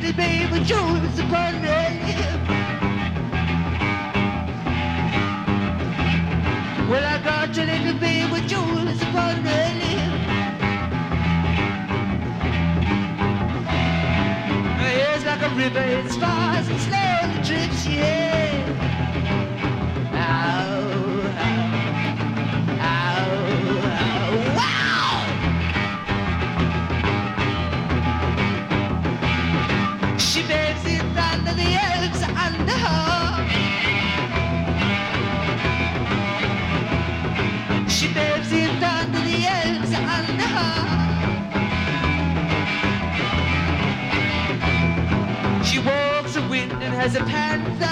little baby jewels upon her lip. Well, I got your little baby jewels upon her lip. Her hair's like a river, it's fast and slowly drips, yeah. Ow, ow, ow, ow, wow! She bears it under the elves under her. She bears it under the elves under her. She walks a wind and has a panther.